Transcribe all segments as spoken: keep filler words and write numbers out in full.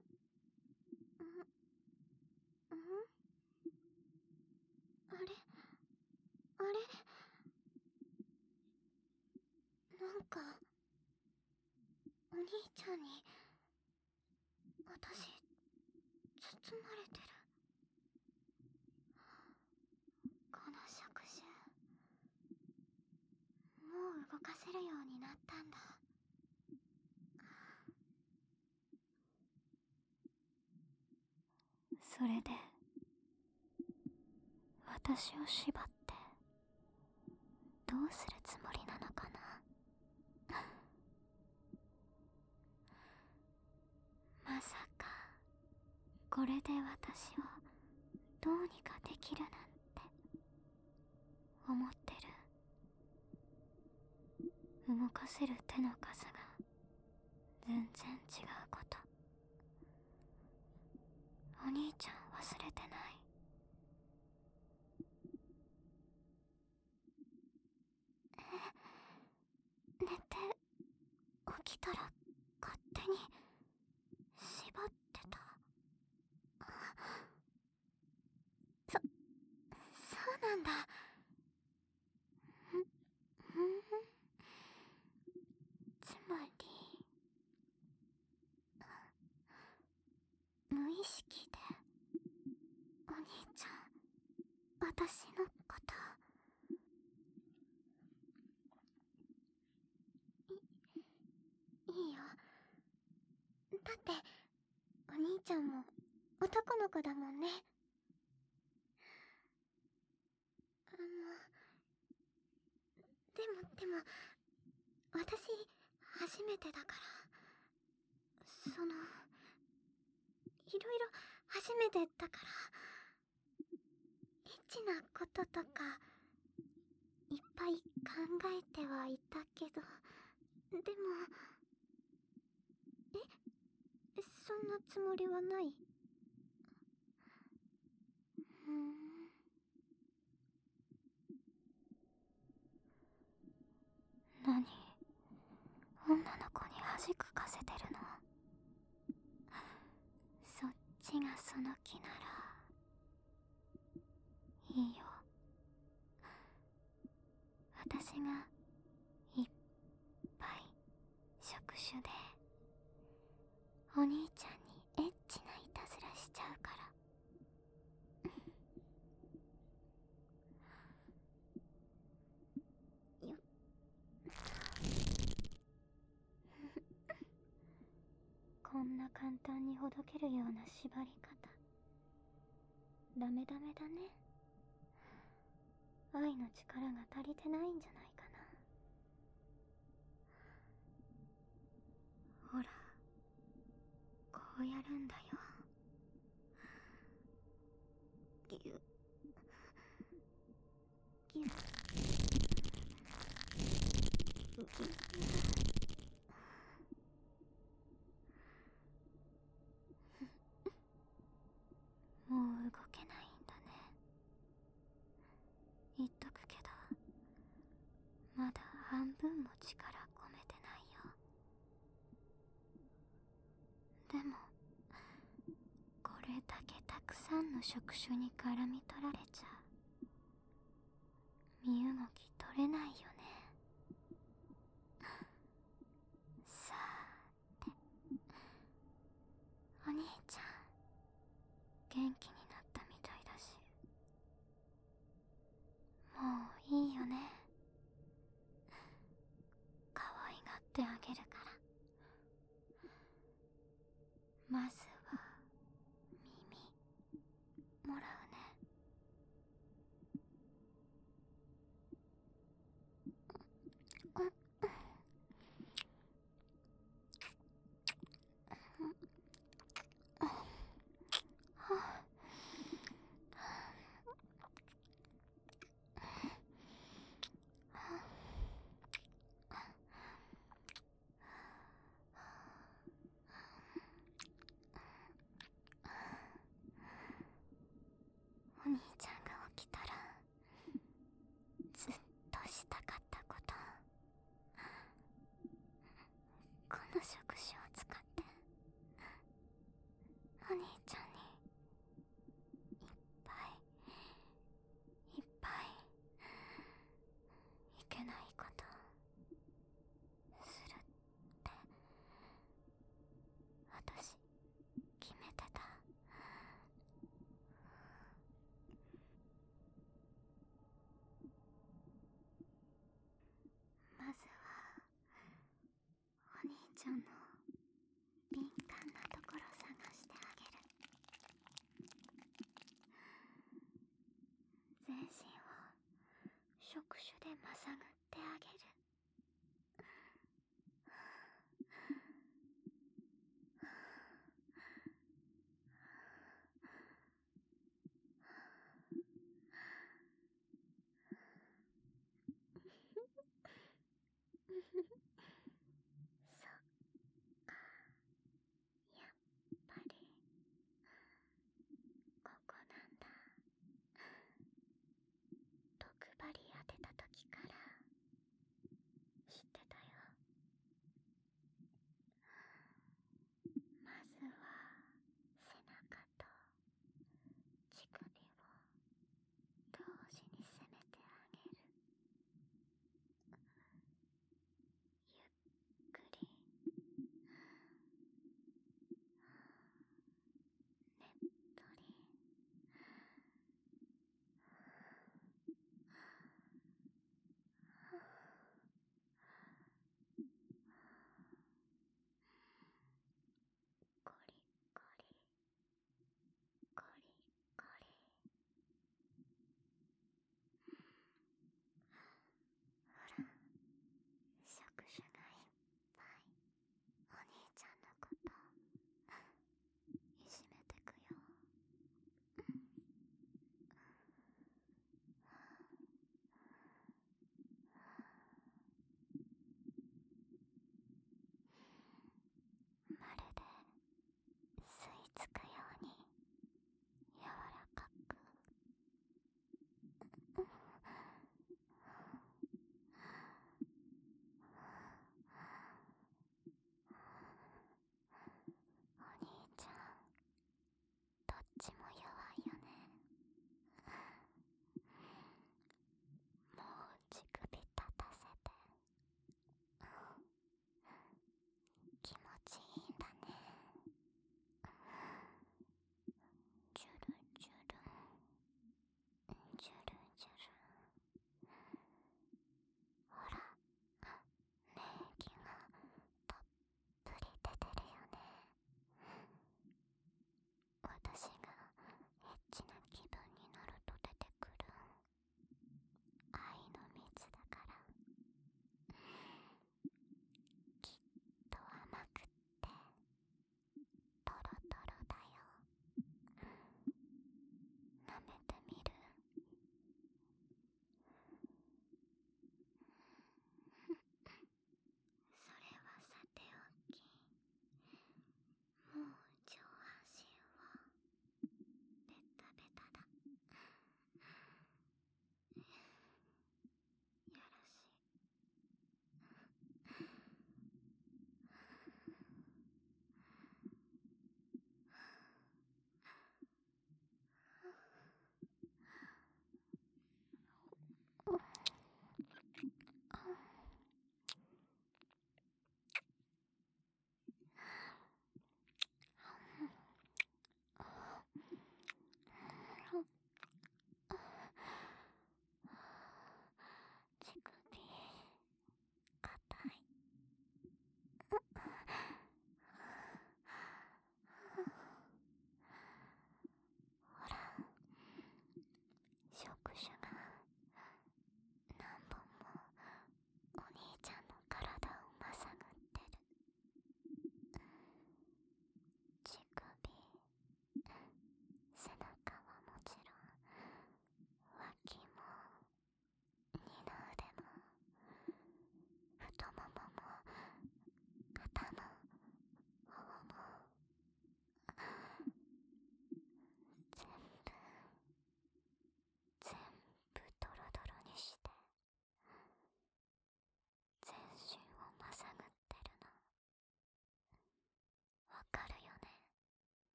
んあれあれなんかお兄ちゃんに私包まれてる。この触手もう動かせるようになったんだ。それで私を縛ってどうするつもりなのかな。まさかこれで私をどうにかできるなんて思ってる。動かせる手の数が全然違うこと、お兄ちゃん忘れてない？え、寝て起きたら勝手に縛ってた。そ、そうなんだ。ん、んつまり無意識でお兄ちゃん私のこといいいよ。だってお兄ちゃんも男の子だもんね。あのでもでも私初めてだから、そのいろいろ初めてだからエッチなこととかいっぱい考えてはいたけど、でもえそんなつもりはない。ふん。何、女の子に恥かかせてるの？そっちがその気ならいいよ。私がいっぱい触手でお兄ちゃんにエッチないたずらしちゃうから。よこんな簡単にほどけるような縛り方ダメダメだね。愛の力が足りてないんじゃないかな。ほらこうやるんだよ。ぎゅぎゅもう動けないんだね。言っとくけどまだ半分も力込めてないよ。でもこれだけたくさんの触手に絡み取られちゃ身動き取れないよね。さーて、お兄ちゃん元気になったみたいだし、もういいよね。可愛がってあげるから。まずは耳もらうね。お兄ちゃんが起きたらずっとしたかったこと、この触手を使ってちゃんの敏感なところ探してあげる。全身を触手でまさぐってあげる。そう、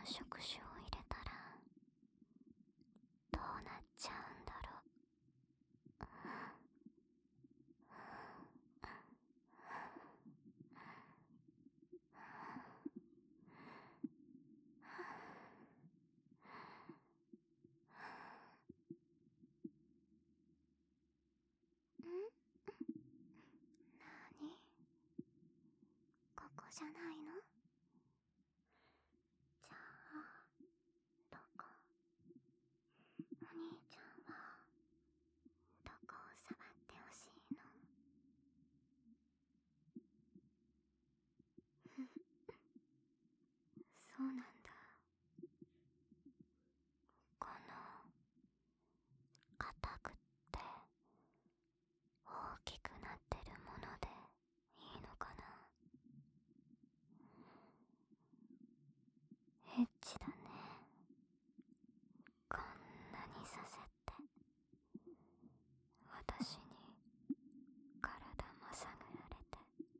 触手を入れたらどうなっちゃうんだろう。ん？なに？ここじゃないの？じゃあどこ？お兄ちゃんはどこを触ってほしいの？そうなんだ。この硬くって大きくなってるものでいいのかな？エッチだね。こんなにさせて私に体まさぐられて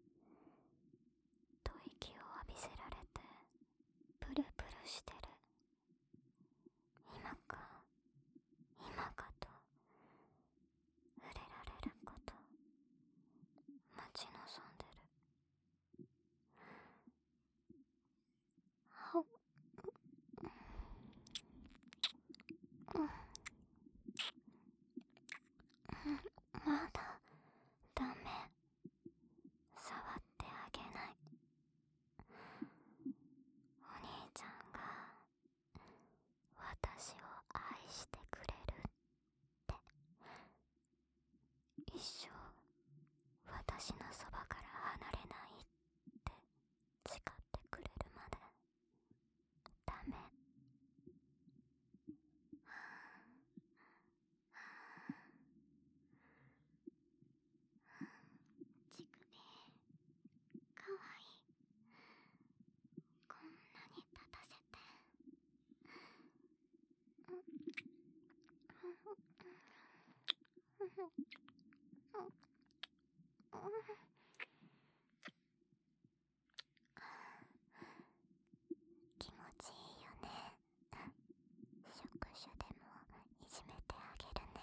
吐息を浴びせられてプルプルしてる。今か今かと触れられること待ち望んでる。ほっまだダメ。触ってあげない。お兄ちゃんが私を愛してくれるって一生私のそばから離れないって誓ってくれるまでダメ。乳首かわいい。こんなに立たせて。気持ちいいよね。触手でもいじめてあげるね。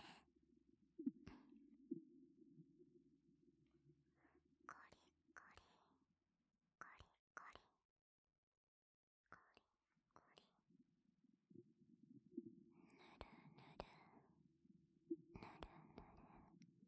コリコリコリコリコリコリ、ぬるぬるぬるぬる。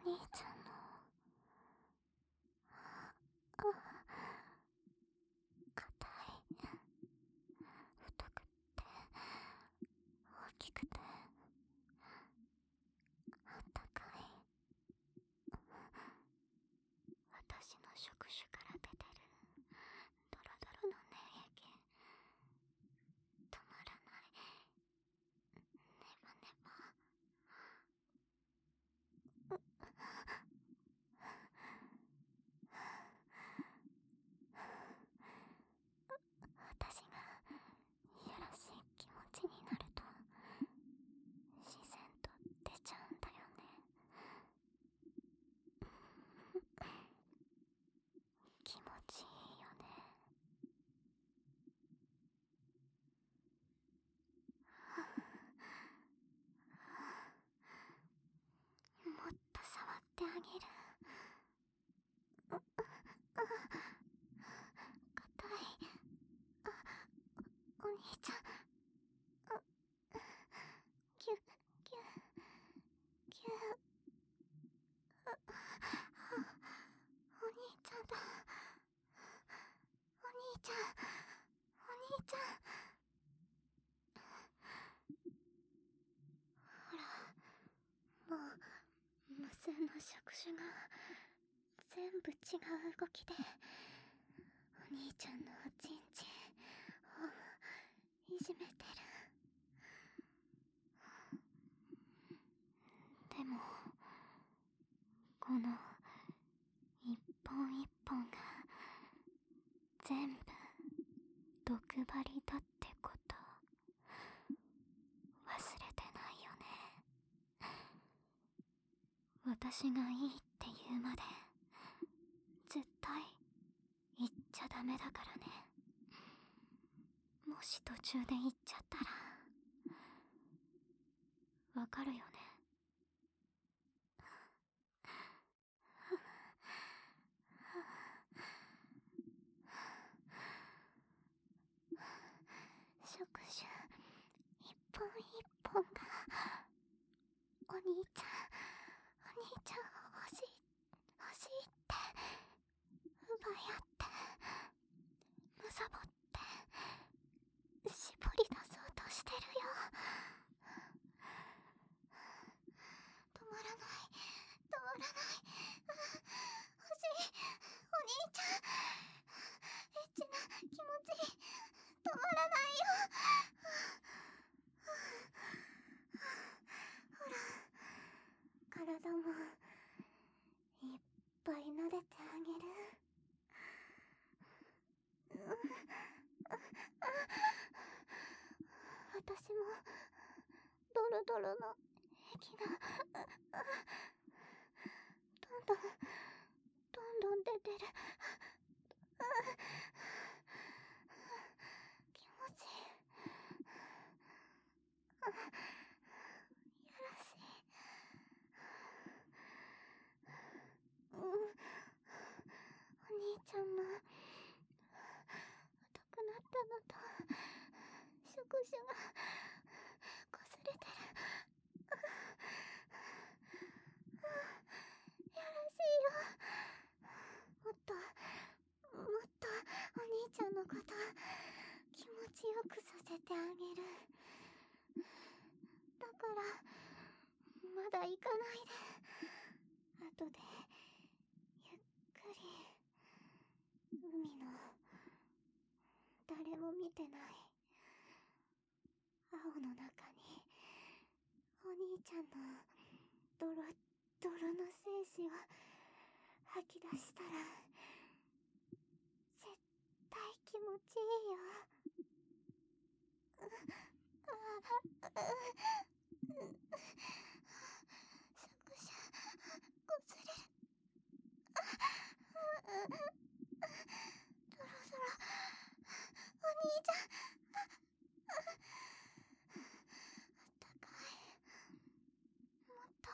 兄ちゃんのあ硬い、太くって大きくてあったかい、私の触手から出てるドロドロの粘液、止まらない、ネバネバ。私がいやらしい気持ちになると自然と出ちゃうんだよね。気持ちいいよね。もっと触ってあげる。硬い。お兄ちゃん。キュッキュッキュッ。お兄ちゃんだ。お兄ちゃん。お兄ちゃん。ほら、もう無数の触手が全部違う動きでお兄ちゃんのおちんちんをいじめてる。でもこの一本一本が全部毒針だってこと忘れてないよね。私がいいって言うまで絶対言っちゃダメだからね。もし途中で言っちゃったらわかるよね。触手一本一本がお兄ちゃんお兄ちゃん欲しい欲しいって奪い合ってむさぼって絞り出そうとしてるよ。止まらない止まらない。欲しいお兄ちゃん。エッチな気持ち止まらないよ。ほら体もいっぱい撫でてあげる。私もドロドロの液がどんどんどんどん出てる。気持ちいい。やらしい。うん、お兄ちゃんの太くなったのと触手が擦れてる。やらしいよ。もっともっとお兄ちゃんのこと気持ちよくさせてあげる。だからまだ行かないで。後でゆっくり海の誰も見てない青の中にお兄ちゃんのドロドロの精子を吐き出したら絶対気持ちいいよ。ああ触手こすれる。そろそろお兄ちゃんあったかい。もっと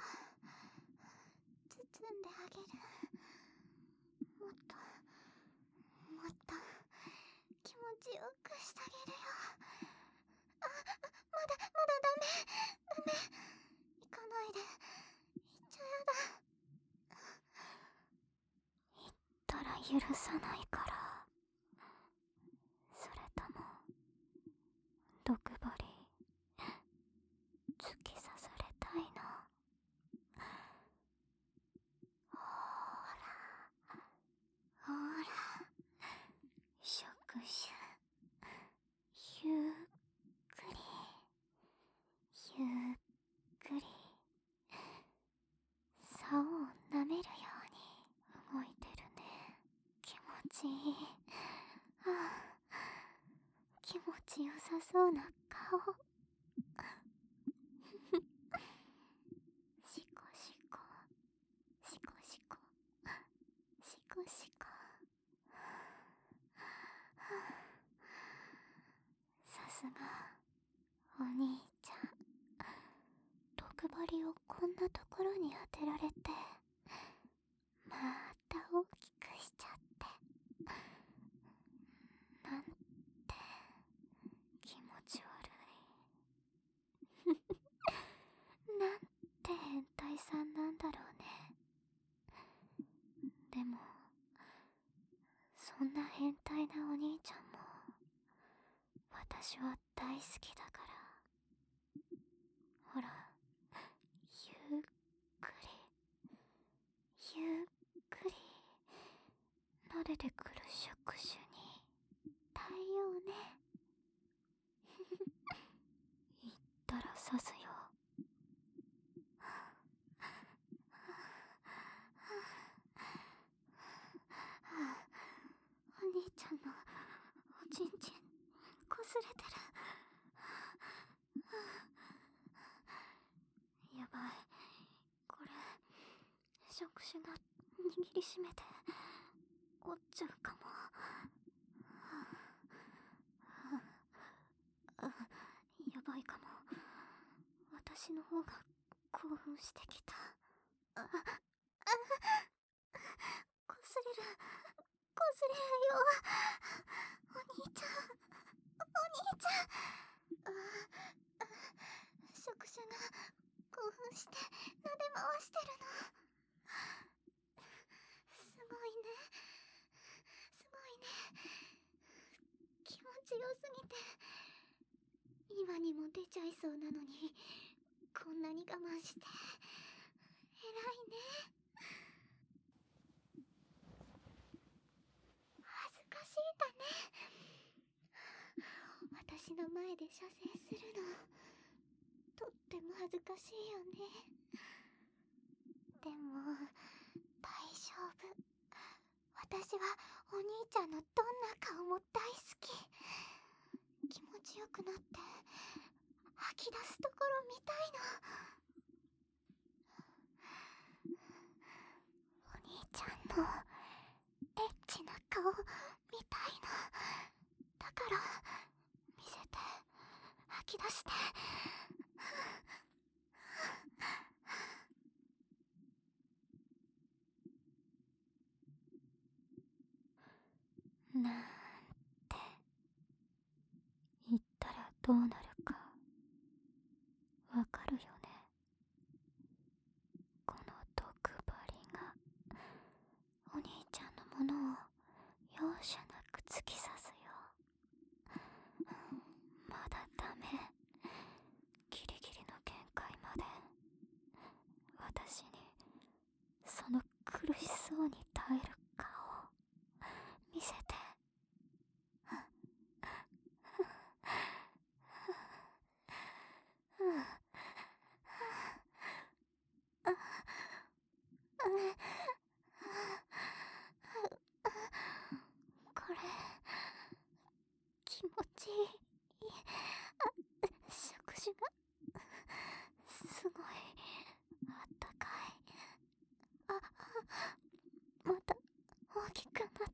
包んであげる。もっともっと気持ちよくしてあげるよ。あ、まだまだダメダメ。行かないで。行っちゃやだ。 許さないから。それとも毒針突き刺されたいの？ほらほら、触手ゆっくりゆっくり竿を舐めるように動いてるね。気持ちいい。ああ、気持ちよさそうな顔。シコシコシコシコシコシコ。さすがお兄ちゃん、毒針をこんなところに当てられてまた大きくしちゃって、なんて気持ち悪い。なんて変態さんなんだろうね。でもそんな変態なお兄ちゃんも私は大好きだから。ほら、ゆっくりゆっくり撫でてくる触手に対応ね。言ったら刺すよ。お兄ちゃんのおちんちんこすれてる。やばい、これ触手が握りしめて折っちゃうかも。あ、やばいかも。私の方が興奮してきた。あ、あ、こすれるこすれるよ。お兄ちゃんお兄ちゃん。あ、触手が興奮して撫で回してるの。すごいねすごいね。気持ちよすぎて今にも出ちゃいそうなのにこんなに我慢して偉いね。恥ずかしいんだね。私の前で射精するのとっても恥ずかしいよね。でも大丈夫。私はお兄ちゃんのどんな顔も大好き。気持ちよくなって吐き出すところ見たいの。お兄ちゃんのエッチな顔見たいの。だから見せて、吐き出して。なんて言ったらどうなるかわかるよね。この毒針がお兄ちゃんのものを容赦なく突き刺すよ。まだダメ。ギリギリの限界まで。私にその苦しそうに耐える顔見せて。これ気持ちいい。触手がすごいあったかい。あ、また大きくなってる。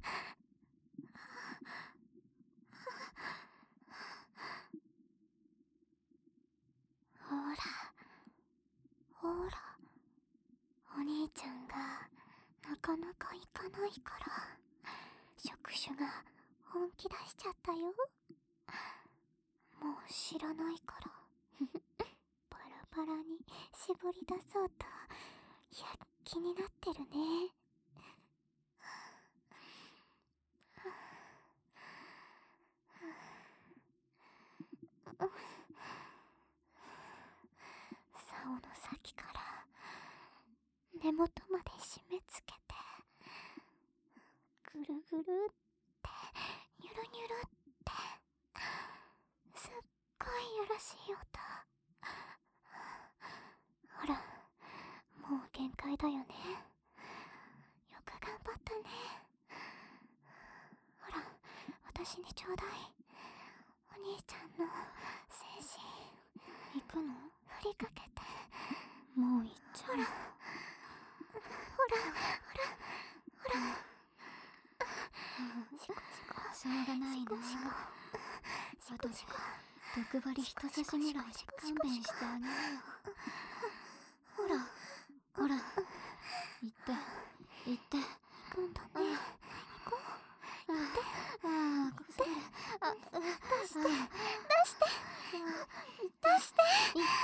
ほらほら、お兄ちゃんがなかなか行かないから触手が本気出しちゃったよ。もう知らないからバラバラに絞り出そうと躍起になってるね。 根元まで締め付けて、ぐるぐるってニュルニュルって、すっごいよろしい音。ほら、もう限界だよね。よく頑張ったね。ほら、私にちょうだい。お兄ちゃんの精神。行くの？振りかけて。もう行っちゃう。ほら、ほら、ほら、ほら。シコシコ。しょうがないな。シコシコ。毒針人差しぐらいで勘弁してあげるよ。ほら、ほら。行って、行って。行くんだね。行こう。行って。ああ、こっちで。あ、出して、出して。出して。行って。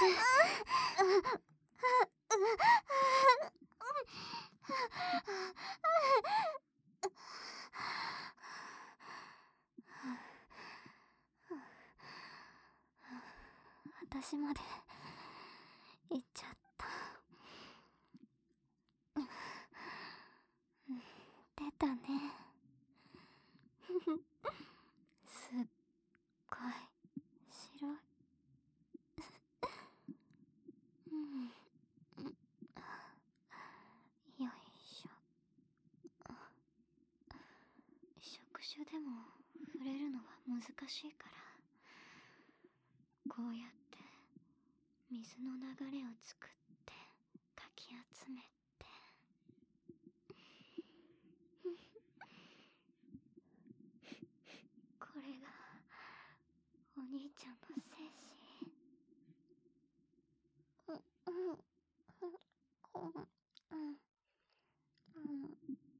私まで行っちゃった。出たね。すっごい白い。うん、よいしょ。触手でも触れるのは難しいから、こうやって水の流れを作ってかき集めて、これがお兄ちゃんの精神。うんうんうんうんうん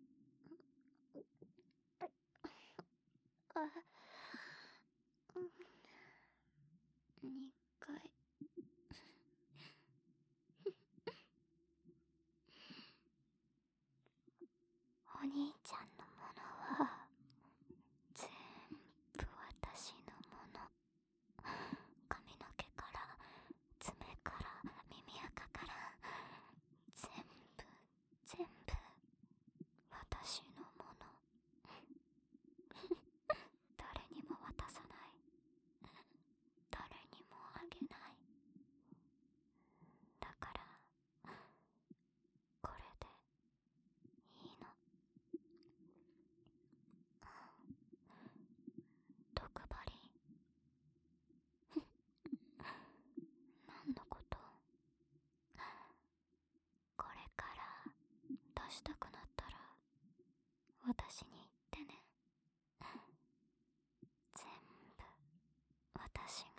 あにかいお兄ちゃんのものは全部私のもの。髪の毛から爪から耳垢から全部全部私のもの。誰にも渡さない。誰にもあげない。だからこれでいいの。毒針。何のこと？これから出したくなったら私に言ってね。全部私が